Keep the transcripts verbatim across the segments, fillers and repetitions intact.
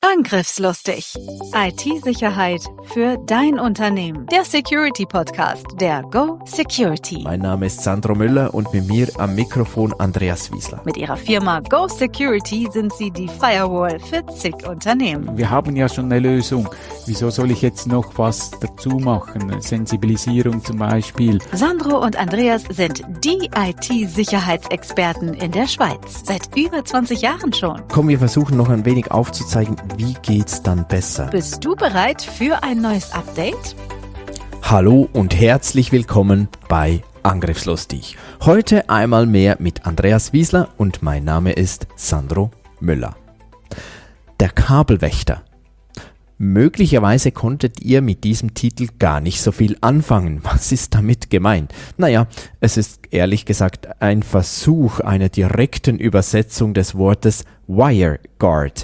Angriffslustig. I T-Sicherheit für dein Unternehmen. Der Security-Podcast der Go Security. Mein Name ist Sandro Müller und mit mir am Mikrofon Andreas Wiesler. Mit ihrer Firma Go Security sind sie die Firewall für zig Unternehmen. Wir haben ja schon eine Lösung. Wieso soll ich jetzt noch was dazu machen? Sensibilisierung zum Beispiel. Sandro und Andreas sind die I T-Sicherheitsexperten in der Schweiz. Seit über zwanzig Jahren schon. Komm, wir versuchen noch ein wenig aufzuzeigen, wie geht's dann besser? Bist du bereit für ein neues Update? Hallo und herzlich willkommen bei Angriffslustig. Heute einmal mehr mit Andreas Wiesler und mein Name ist Sandro Müller. Der Kabelwächter. Möglicherweise konntet ihr mit diesem Titel gar nicht so viel anfangen. Was ist damit gemeint? Naja, es ist ehrlich gesagt ein Versuch einer direkten Übersetzung des Wortes WireGuard.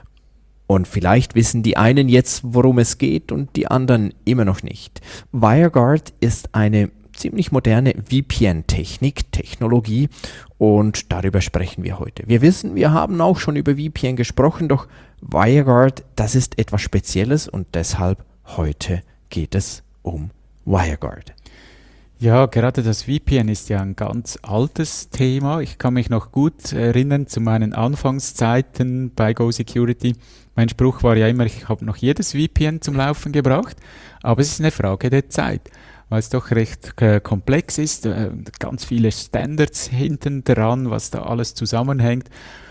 Und vielleicht wissen die einen jetzt, worum es geht und die anderen immer noch nicht. WireGuard ist eine ziemlich moderne V P N-Technik, Technologie und darüber sprechen wir heute. Wir wissen, wir haben auch schon über V P N gesprochen, doch WireGuard, das ist etwas Spezielles und deshalb heute geht es um WireGuard. Ja, gerade das V P N ist ja ein ganz altes Thema. Ich kann mich noch gut erinnern zu meinen Anfangszeiten bei Go Security. Mein Spruch war ja immer, ich habe noch jedes V P N zum Laufen gebracht, aber es ist eine Frage der Zeit, weil es doch recht äh, komplex ist, äh, ganz viele Standards hinten dran, was da alles zusammenhängt.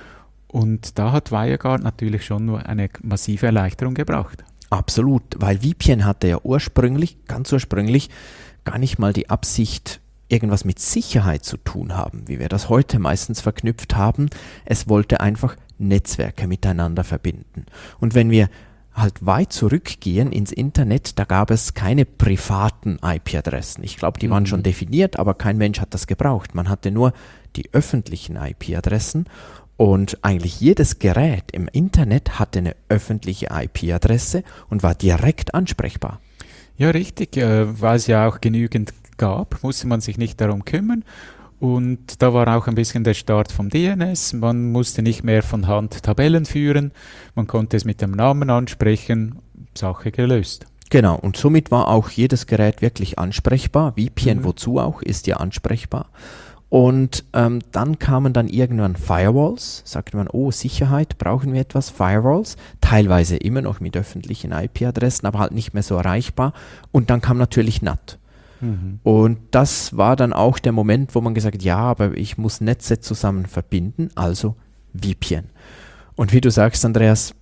Und da hat WireGuard natürlich schon nur eine massive Erleichterung gebracht. Absolut, weil V P N hatte ja ursprünglich, ganz ursprünglich, gar nicht mal die Absicht, irgendwas mit Sicherheit zu tun haben, wie wir das heute meistens verknüpft haben. Es wollte einfach Netzwerke miteinander verbinden. Und wenn wir halt weit zurückgehen ins Internet, da gab es keine privaten I P-Adressen. Ich glaube, die mhm. waren schon definiert, aber kein Mensch hat das gebraucht. Man hatte nur die öffentlichen I P-Adressen und eigentlich jedes Gerät im Internet hatte eine öffentliche I P-Adresse und war direkt ansprechbar. Ja, richtig, äh, weil es ja auch genügend gab, musste man sich nicht darum kümmern. Und da war auch ein bisschen der Start vom D N S. Man musste nicht mehr von Hand Tabellen führen. Man konnte es mit dem Namen ansprechen. Sache gelöst. Genau, und somit war auch jedes Gerät wirklich ansprechbar. V P N, mhm. wozu auch, ist ja ansprechbar. Und ähm, dann kamen dann irgendwann Firewalls. Sagte man, oh, Sicherheit, brauchen wir etwas? Firewalls. Teilweise immer noch mit öffentlichen I P-Adressen, aber halt nicht mehr so erreichbar. Und dann kam natürlich N A T. Mhm. Und das war dann auch der Moment, wo man gesagt hat, ja, aber ich muss Netze zusammen verbinden, also V P N. Und wie du sagst, Andreas,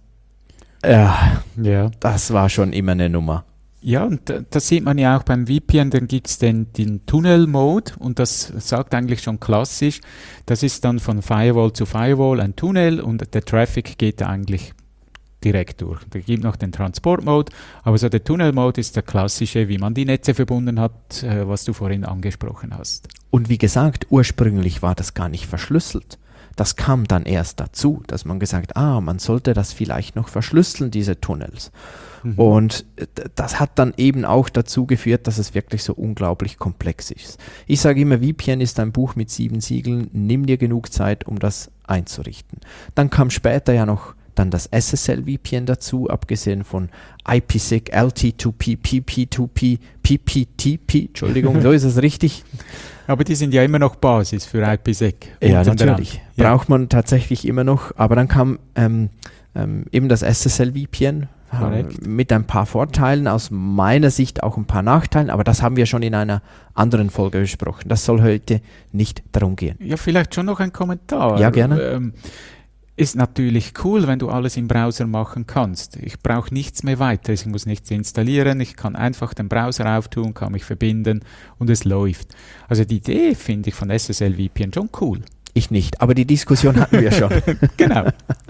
äh, ja. das war schon immer eine Nummer. Ja, und das sieht man ja auch beim V P N, dann gibt es den, den Tunnel-Mode und das sagt eigentlich schon klassisch, das ist dann von Firewall zu Firewall ein Tunnel und der Traffic geht da eigentlich direkt durch. Da gibt noch den Transport-Mode, aber so der Tunnel-Mode ist der klassische, wie man die Netze verbunden hat, äh, was du vorhin angesprochen hast. Und wie gesagt, ursprünglich war das gar nicht verschlüsselt. Das kam dann erst dazu, dass man gesagt, ah, man sollte das vielleicht noch verschlüsseln, diese Tunnels. Mhm. Und das hat dann eben auch dazu geführt, dass es wirklich so unglaublich komplex ist. Ich sage immer, V P N ist ein Buch mit sieben Siegeln, nimm dir genug Zeit, um das einzurichten. Dann kam später ja noch dann das S S L V P N dazu, abgesehen von I P S I C, L T zwei P, P P zwei P, P P T P, Entschuldigung, so ist es richtig. Aber die sind ja immer noch Basis für I P S I C. Ja, natürlich. Ja. Braucht man tatsächlich immer noch. Aber dann kam ähm, ähm, eben das S S L V P N äh, mit ein paar Vorteilen, aus meiner Sicht auch ein paar Nachteilen. Aber das haben wir schon in einer anderen Folge besprochen. Das soll heute nicht darum gehen. Ja, vielleicht schon noch ein Kommentar. Ja, gerne. Ähm, Ist natürlich cool, wenn du alles im Browser machen kannst. Ich brauche nichts mehr weiter. Ich muss nichts installieren. Ich kann einfach den Browser auftun, kann mich verbinden und es läuft. Also die Idee finde ich von S S L V P N schon cool. Ich nicht, aber die Diskussion hatten wir schon. Genau.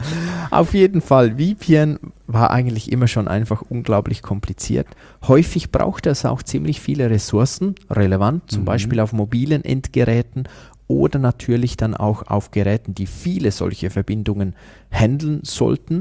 Auf jeden Fall, V P N war eigentlich immer schon einfach unglaublich kompliziert. Häufig brauchte es auch ziemlich viele Ressourcen, relevant, zum mhm. Beispiel auf mobilen Endgeräten oder natürlich dann auch auf Geräten, die viele solche Verbindungen handeln sollten.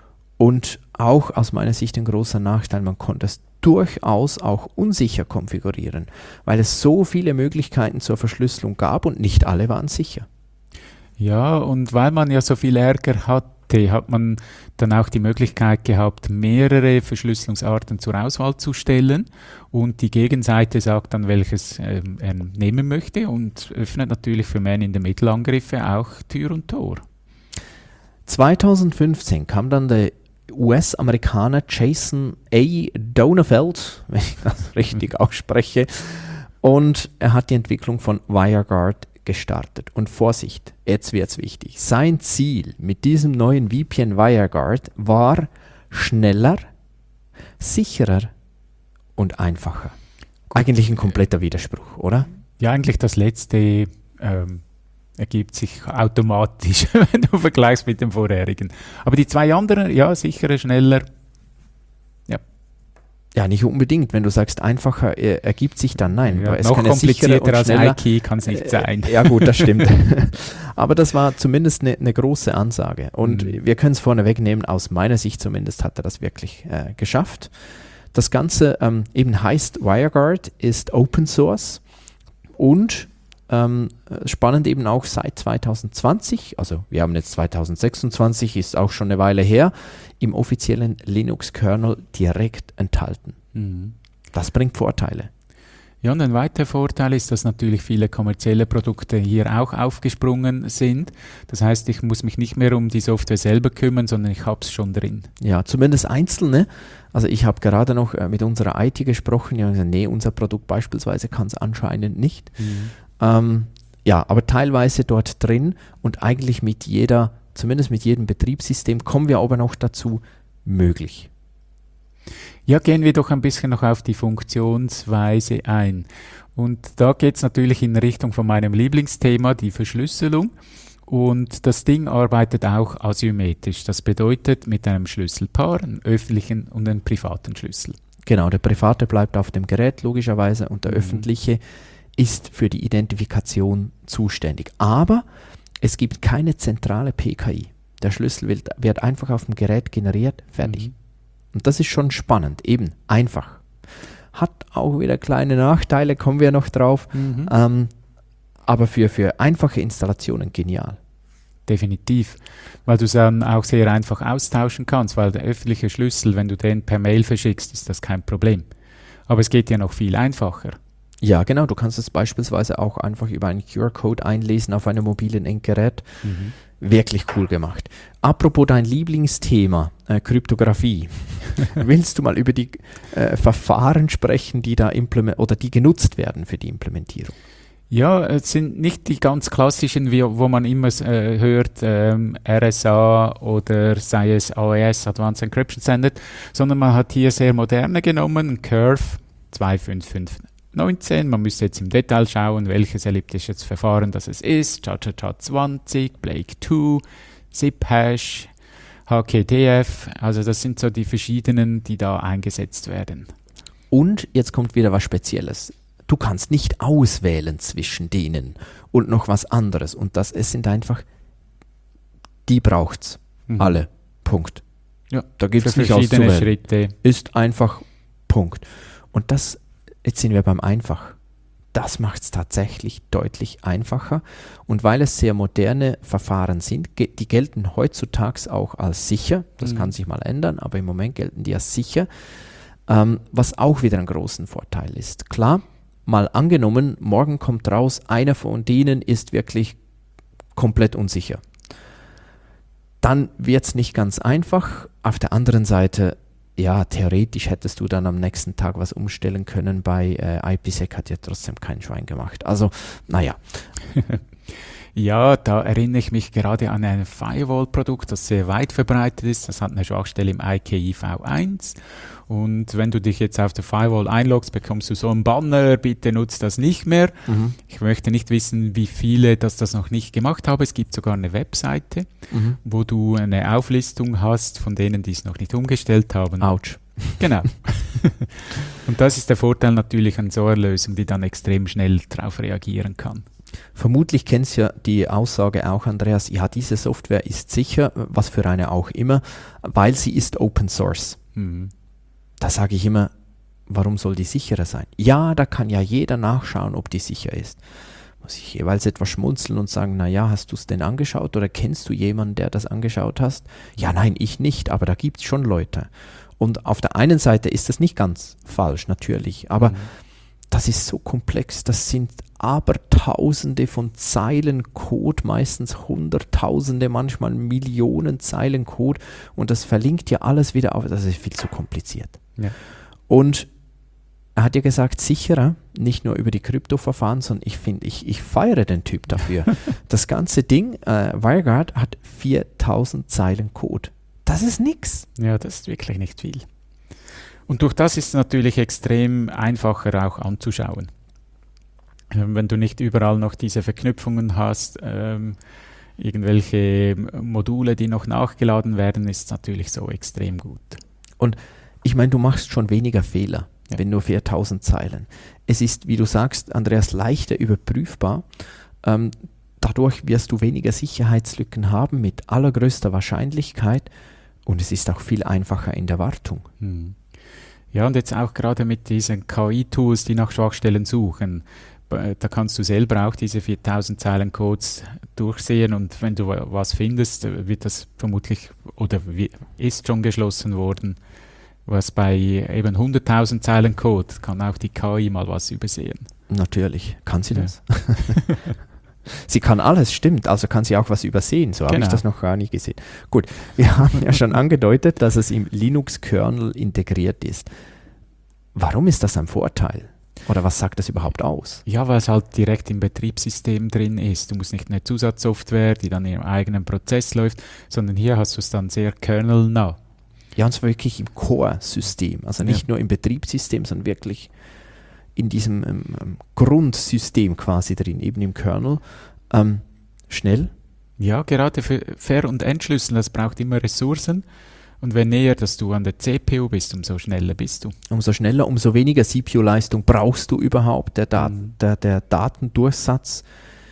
Und auch aus meiner Sicht ein großer Nachteil, man konnte es durchaus auch unsicher konfigurieren, weil es so viele Möglichkeiten zur Verschlüsselung gab und nicht alle waren sicher. Ja, und weil man ja so viel Ärger hat hatte, hat man dann auch die Möglichkeit gehabt, mehrere Verschlüsselungsarten zur Auswahl zu stellen und die Gegenseite sagt dann, welches ähm, er nehmen möchte und öffnet natürlich für Man-in-the-Middle-Angriffe auch Tür und Tor. zweitausendfünfzehn kam dann der U S-Amerikaner Jason A. Donenfeld, wenn ich das richtig ausspreche, und er hat die Entwicklung von WireGuard gestartet. Und Vorsicht, jetzt wird es wichtig. Sein Ziel mit diesem neuen V P N WireGuard war schneller, sicherer und einfacher. Eigentlich ein kompletter Widerspruch, oder? Ja, eigentlich das letzte ähm, ergibt sich automatisch, wenn du vergleichst mit dem vorherigen. Aber die zwei anderen, ja, sicherer, schneller. Ja, ja nicht unbedingt. Wenn du sagst, einfacher äh, ergibt sich dann, nein. Ja, es noch kann ja komplizierter als schneller, iKey kann es nicht sein. Äh, ja gut, das stimmt. Aber das war zumindest eine ne große Ansage. Und mhm. wir können es vorne wegnehmen, aus meiner Sicht zumindest hat er das wirklich äh, geschafft. Das Ganze ähm, eben heißt WireGuard, ist Open Source und Ähm, spannend eben auch seit zwanzig zwanzig, also wir haben jetzt zwanzig sechsundzwanzig, ist auch schon eine Weile her, im offiziellen Linux-Kernel direkt enthalten. Mhm. Das bringt Vorteile. Ja, und ein weiterer Vorteil ist, dass natürlich viele kommerzielle Produkte hier auch aufgesprungen sind. Das heißt, ich muss mich nicht mehr um die Software selber kümmern, sondern ich habe es schon drin. Ja, zumindest einzelne. Also ich habe gerade noch äh, mit unserer I T gesprochen, die haben gesagt, nee, unser Produkt beispielsweise kann es anscheinend nicht. Mhm. Ähm, ja, aber teilweise dort drin und eigentlich mit jeder, zumindest mit jedem Betriebssystem, kommen wir aber noch dazu, möglich. Ja, gehen wir doch ein bisschen noch auf die Funktionsweise ein. Und da geht es natürlich in Richtung von meinem Lieblingsthema, die Verschlüsselung. Und das Ding arbeitet auch asymmetrisch. Das bedeutet mit einem Schlüsselpaar, einen öffentlichen und einen privaten Schlüssel. Genau, der private bleibt auf dem Gerät logischerweise und der mhm. öffentliche ist für die Identifikation zuständig. Aber es gibt keine zentrale P K I. Der Schlüssel wird, wird einfach auf dem Gerät generiert, fertig. Mhm. Und das ist schon spannend, eben einfach. Hat auch wieder kleine Nachteile, kommen wir noch drauf. Mhm. Ähm, aber für, für einfache Installationen genial. Definitiv, weil du es dann auch sehr einfach austauschen kannst, weil der öffentliche Schlüssel, wenn du den per Mail verschickst, ist das kein Problem. Aber es geht ja noch viel einfacher. Ja, genau. Du kannst es beispielsweise auch einfach über einen Q R-Code einlesen auf einem mobilen Endgerät. Mhm. Wirklich cool gemacht. Apropos dein Lieblingsthema, äh, Kryptographie. Willst du mal über die äh, Verfahren sprechen, die da implement- oder die genutzt werden für die Implementierung? Ja, es sind nicht die ganz klassischen, wie, wo man immer äh, hört, ähm, R S A oder sei es A E S, Advanced Encryption Standard, sondern man hat hier sehr moderne genommen, Curve zwei fünf fünf neunzehn. Man müsste jetzt im Detail schauen, welches elliptisches Verfahren das es ist. Cha Cha Cha zwanzig, Blake zwei, Zip-Hash, H K D F. Also das sind so die verschiedenen, die da eingesetzt werden. Und jetzt kommt wieder was Spezielles. Du kannst nicht auswählen zwischen denen und noch was anderes. Und das es sind einfach, die braucht's. Mhm. Alle. Punkt. Ja, da gibt es nicht verschiedene auszuwählen. Schritte. Ist einfach Punkt. Und das Jetzt sind wir beim Einfach. Das macht es tatsächlich deutlich einfacher. Und weil es sehr moderne Verfahren sind, ge- die gelten heutzutage auch als sicher. Das mhm. kann sich mal ändern, aber im Moment gelten die als sicher. Ähm, was auch wieder einen großen Vorteil ist. Klar, mal angenommen, morgen kommt raus, einer von denen ist wirklich komplett unsicher. Dann wird es nicht ganz einfach. Auf der anderen Seite, ja, theoretisch hättest du dann am nächsten Tag was umstellen können. Bei äh, IPsec hat ja trotzdem kein Schwein gemacht. Also, naja. Ja, da erinnere ich mich gerade an ein Firewall-Produkt, das sehr weit verbreitet ist. Das hat eine Schwachstelle im I K I V eins. Und wenn du dich jetzt auf der Firewall einloggst, bekommst du so einen Banner, bitte nutzt das nicht mehr. Mhm. Ich möchte nicht wissen, wie viele das das noch nicht gemacht haben. Es gibt sogar eine Webseite, mhm. wo du eine Auflistung hast von denen, die es noch nicht umgestellt haben. Autsch. Genau. Und das ist der Vorteil natürlich an so einer Lösung, die dann extrem schnell darauf reagieren kann. Vermutlich kennst du ja die Aussage auch, Andreas, ja, diese Software ist sicher, was für eine auch immer, weil sie ist Open Source. Mhm. Da sage ich immer, warum soll die sicherer sein? Ja, da kann ja jeder nachschauen, ob die sicher ist. muss ich jeweils etwas schmunzeln und sagen, naja, hast du es denn angeschaut oder kennst du jemanden, der das angeschaut hast? Ja, nein, ich nicht, aber da gibt es schon Leute. Und auf der einen Seite ist das nicht ganz falsch, natürlich, aber mhm. das ist so komplex, das sind Abertausende von Zeilen Code, meistens Hunderttausende, manchmal Millionen Zeilen Code und das verlinkt ja alles wieder auf, das ist viel zu kompliziert. Ja. Und er hat ja gesagt, sicherer, nicht nur über die Kryptoverfahren, sondern ich finde, ich, ich feiere den Typ dafür. Das ganze Ding, äh, WireGuard hat viertausend Zeilen Code. Das ist nix. Ja, das ist wirklich nicht viel. Und durch das ist es natürlich extrem einfacher auch anzuschauen. Wenn du nicht überall noch diese Verknüpfungen hast, ähm, irgendwelche Module, die noch nachgeladen werden, ist es natürlich so extrem gut. Und ich meine, du machst schon weniger Fehler, ja. wenn nur viertausend Zeilen. Es ist, wie du sagst, Andreas, leichter überprüfbar. Ähm, dadurch wirst du weniger Sicherheitslücken haben, mit allergrößter Wahrscheinlichkeit. Und es ist auch viel einfacher in der Wartung. Hm. Ja, und jetzt auch gerade mit diesen K I-Tools, die nach Schwachstellen suchen. Da kannst du selber auch diese viertausend Zeilen Codes durchsehen und wenn du was findest, wird das vermutlich oder ist schon geschlossen worden. Was bei eben hunderttausend Zeilen Code kann auch die K I mal was übersehen. Natürlich, kann sie das. Ja. Sie kann alles, stimmt, also kann sie auch was übersehen, so genau. habe ich das noch gar nicht gesehen. Gut, wir haben ja schon angedeutet, dass es im Linux-Kernel integriert ist. Warum ist das ein Vorteil? Oder was sagt das überhaupt aus? Ja, weil es halt direkt im Betriebssystem drin ist. Du musst nicht eine Zusatzsoftware, die dann im eigenen Prozess läuft, sondern hier hast du es dann sehr kernelnah. Ja, und zwar wirklich im Core-System, also nicht ja. nur im Betriebssystem, sondern wirklich in diesem ähm, Grundsystem quasi drin, eben im Kernel. Ähm, schnell? Ja, gerade für Ver- und Entschlüsseln, das braucht immer Ressourcen. Und wenn näher, dass du an der C P U bist, umso schneller bist du. Umso schneller, umso weniger C P U-Leistung brauchst du überhaupt. Der, Dat- mhm. der, der Datendurchsatz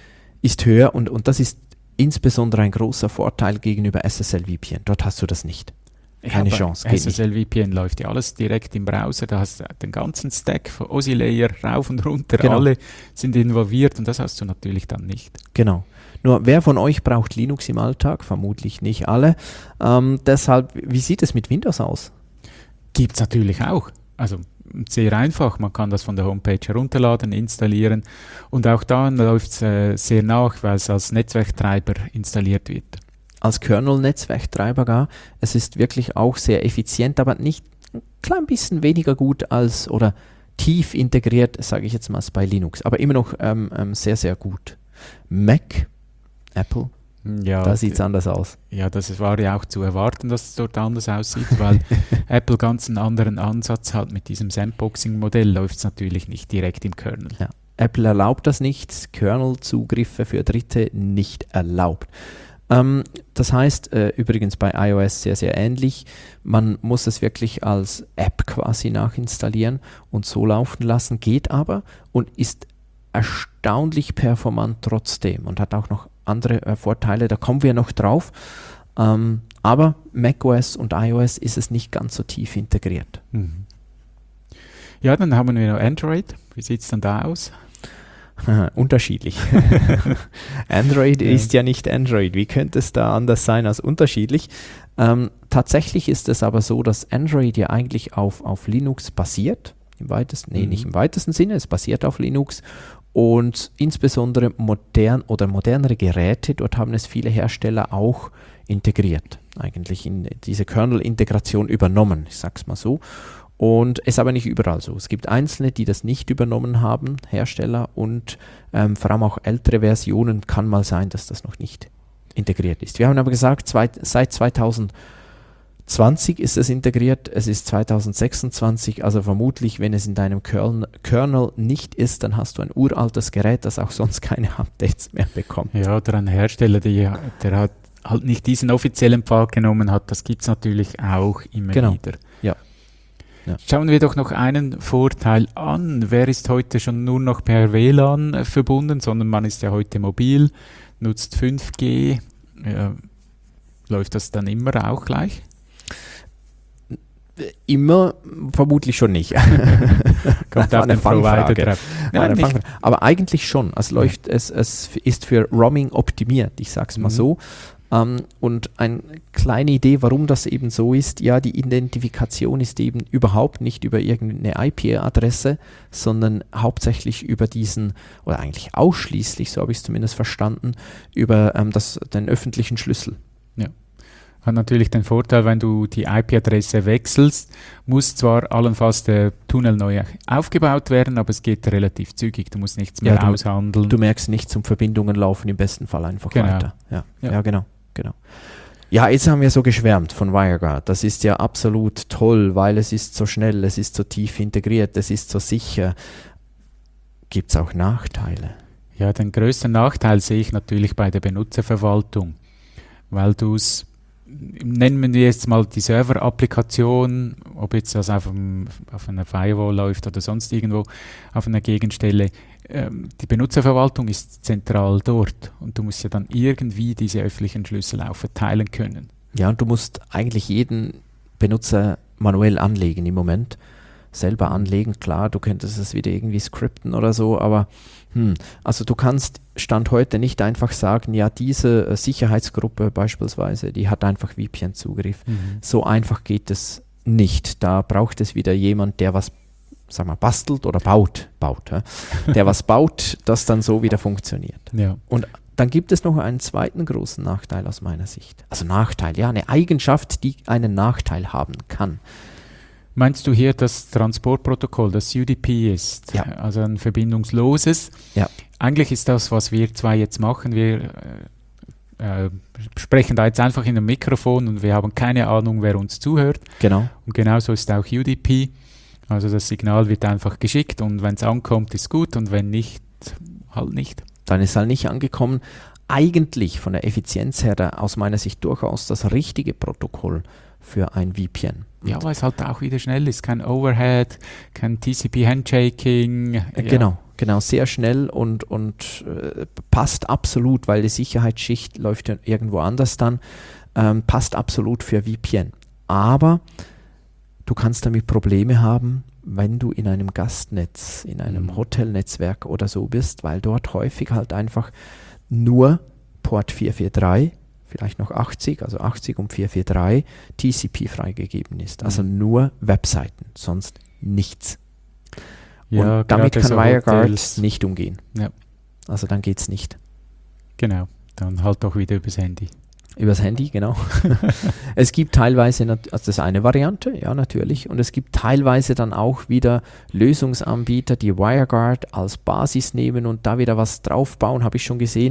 ist höher und, und das ist insbesondere ein großer Vorteil gegenüber S S L V P N. Dort hast du das nicht. Keine ja, Chance. S S L V P N läuft ja alles direkt im Browser. Da hast du den ganzen Stack von O S I-Layer rauf und runter. Genau. Alle sind involviert und das hast du natürlich dann nicht. Genau. Nur wer von euch braucht Linux im Alltag? Vermutlich nicht alle. Ähm, deshalb, wie sieht es mit Windows aus? Gibt es natürlich auch. Also sehr einfach. Man kann das von der Homepage herunterladen, installieren und auch da läuft es äh, sehr nach, weil es als Netzwerktreiber installiert wird. Als Kernel-Netzwerktreiber gar. Es ist wirklich auch sehr effizient, aber nicht ein klein bisschen weniger gut als oder tief integriert, sage ich jetzt mal, bei Linux. Aber immer noch ähm, ähm, sehr, sehr gut. Mac, Apple, ja, da sieht es anders aus. Ja, das war ja auch zu erwarten, dass es dort anders aussieht, weil Apple ganz einen anderen Ansatz hat. Mit diesem Sandboxing-Modell läuft es natürlich nicht direkt im Kernel. Ja. Apple erlaubt das nicht, Kernel-Zugriffe für Dritte nicht erlaubt. Ähm, das heißt, äh, übrigens bei iOS sehr, sehr ähnlich, man muss es wirklich als App quasi nachinstallieren und so laufen lassen, geht aber und ist erstaunlich performant trotzdem und hat auch noch andere äh, Vorteile, da kommen wir noch drauf, ähm, aber macOS und iOS ist es nicht ganz so tief integriert. Mhm. Ja, dann haben wir noch Android, wie sieht es dann da aus? Unterschiedlich. Android ja. ist ja nicht Android. Wie könnte es da anders sein als unterschiedlich? Ähm, tatsächlich ist es aber so, dass Android ja eigentlich auf, auf Linux basiert. Im weitesten, nee, mhm. nicht im weitesten Sinne, es basiert auf Linux. Und insbesondere modern oder modernere Geräte, dort haben es viele Hersteller auch integriert. Eigentlich in diese Kernel-Integration übernommen, ich sag's mal so. Und es ist aber nicht überall so. Es gibt einzelne, die das nicht übernommen haben, Hersteller, und ähm, vor allem auch ältere Versionen kann mal sein, dass das noch nicht integriert ist. Wir haben aber gesagt, zwei, seit zweitausendzwanzig ist es integriert, es ist zweitausendsechsundzwanzig, also vermutlich, wenn es in deinem Kern, Kernel nicht ist, dann hast du ein uraltes Gerät, das auch sonst keine Updates mehr bekommt. Ja, oder ein Hersteller, die, der hat halt nicht diesen offiziellen Pfad genommen hat, das gibt es natürlich auch immer genau. wieder. Ja. Ja. Schauen wir doch noch einen Vorteil an. Wer ist heute schon nur noch per W L A N äh, verbunden, sondern man ist ja heute mobil, nutzt fünf G. Äh, läuft das dann immer auch gleich? Immer vermutlich schon nicht. Kommt auf den Provider drauf. Ja, aber eigentlich schon. Also läuft ja. es, es ist für Roaming optimiert, ich sage es mal mhm. so. Um, und eine kleine Idee, warum das eben so ist, ja, die Identifikation ist eben überhaupt nicht über irgendeine I P-Adresse, sondern hauptsächlich über diesen, oder eigentlich ausschließlich, so habe ich es zumindest verstanden, über ähm, das, den öffentlichen Schlüssel. Ja. Hat natürlich den Vorteil, wenn du die I P-Adresse wechselst, muss zwar allenfalls der Tunnel neu aufgebaut werden, aber es geht relativ zügig, du musst nichts mehr ja, du, aushandeln. Du merkst nichts, um Verbindungen laufen im besten Fall einfach genau. weiter. Ja, ja. ja genau. Genau. Ja, jetzt haben wir so geschwärmt von WireGuard. Das ist ja absolut toll, weil es ist so schnell, es ist so tief integriert, es ist so sicher. Gibt es auch Nachteile? Ja, den größten Nachteil sehe ich natürlich bei der Benutzerverwaltung, weil du es, nennen wir jetzt mal die Server-Applikation, ob jetzt das auf, einem, auf einer Firewall läuft oder sonst irgendwo auf einer Gegenstelle, die Benutzerverwaltung ist zentral dort und du musst ja dann irgendwie diese öffentlichen Schlüssel auch verteilen können. Ja, und du musst eigentlich jeden Benutzer manuell anlegen im Moment. Selber anlegen, klar, du könntest es wieder irgendwie skripten oder so, aber hm, also du kannst Stand heute nicht einfach sagen, ja, diese äh, Sicherheitsgruppe beispielsweise, die hat einfach V P N-Zugriff. Mhm. So einfach geht es nicht. Da braucht es wieder jemand, der was sag mal, bastelt oder baut, baut, ja? der was baut, das dann so wieder funktioniert. Ja. Und dann gibt es noch einen zweiten großen Nachteil aus meiner Sicht. Also Nachteil, ja, eine Eigenschaft, die einen Nachteil haben kann. Meinst du hier das Transportprotokoll, das U D P ist, ja. also ein verbindungsloses? Ja. Eigentlich ist das, was wir zwei jetzt machen, wir äh, äh, sprechen da jetzt einfach in ein Mikrofon und wir haben keine Ahnung, wer uns zuhört. Genau. Und genauso ist auch U D P. Also das Signal wird einfach geschickt und wenn es ankommt, ist gut und wenn nicht, halt nicht. Dann ist halt nicht angekommen. Eigentlich von der Effizienz her da aus meiner Sicht durchaus das richtige Protokoll für ein V P N. Und ja, weil es halt auch wieder schnell ist. Kein Overhead, kein T C P-Handshaking. Ja. Genau, genau, sehr schnell und, und äh, passt absolut, weil die Sicherheitsschicht läuft ja irgendwo anders dann, ähm, passt absolut für V P N. Aber du kannst damit Probleme haben, wenn du in einem Gastnetz, in einem mhm. Hotelnetzwerk oder so bist, weil dort häufig halt einfach nur Port vier vier drei, vielleicht noch achtzig, also achtzig und vier vier drei T C P freigegeben ist. Also mhm. nur Webseiten, sonst nichts. Ja, und damit kann so WireGuard Hotels. nicht umgehen. Ja. Also dann geht es nicht. Genau, dann halt auch wieder übers Handy. Übers Handy, genau. Es gibt teilweise, also das ist eine Variante, ja natürlich, und es gibt teilweise dann auch wieder Lösungsanbieter, die WireGuard als Basis nehmen und da wieder was draufbauen, habe ich schon gesehen,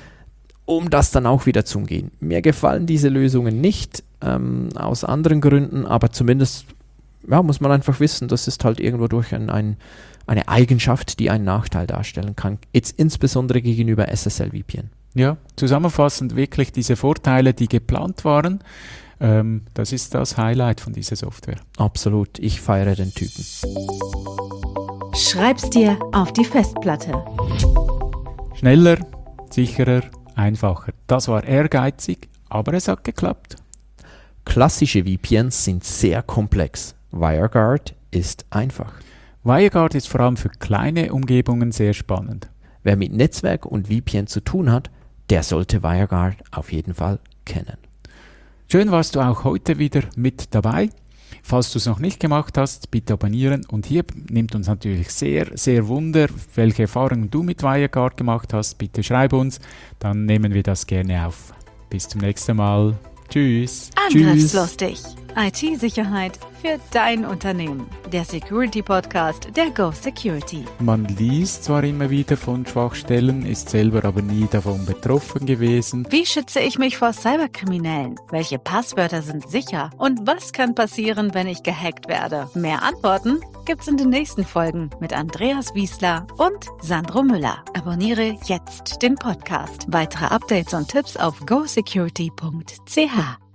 um das dann auch wieder zu umgehen. Mir gefallen diese Lösungen nicht, ähm, aus anderen Gründen, aber zumindest ja, muss man einfach wissen, das ist halt irgendwo durch ein, ein, eine Eigenschaft, die einen Nachteil darstellen kann, jetzt insbesondere gegenüber S S L V P N. Ja, zusammenfassend wirklich diese Vorteile, die geplant waren, ähm, das ist das Highlight von dieser Software. Absolut, ich feiere den Typen. Schreib's dir auf die Festplatte. Schneller, sicherer, einfacher. Das war ehrgeizig, aber es hat geklappt. Klassische V P Ns sind sehr komplex. WireGuard ist einfach. WireGuard ist vor allem für kleine Umgebungen sehr spannend. Wer mit Netzwerk und V P N zu tun hat, der sollte WireGuard auf jeden Fall kennen. Schön warst du auch heute wieder mit dabei. Falls du es noch nicht gemacht hast, bitte abonnieren. Und hier nimmt uns natürlich sehr, sehr Wunder, welche Erfahrungen du mit WireGuard gemacht hast. Bitte schreib uns, dann nehmen wir das gerne auf. Bis zum nächsten Mal. Tschüss. Angriffslustig. I T-Sicherheit für dein Unternehmen. Der Security-Podcast der Go Security. Man liest zwar immer wieder von Schwachstellen, ist selber aber nie davon betroffen gewesen. Wie schütze ich mich vor Cyberkriminellen? Welche Passwörter sind sicher? Und was kann passieren, wenn ich gehackt werde? Mehr Antworten gibt's in den nächsten Folgen mit Andreas Wiesler und Sandro Müller. Abonniere jetzt den Podcast. Weitere Updates und Tipps auf go security punkt c h.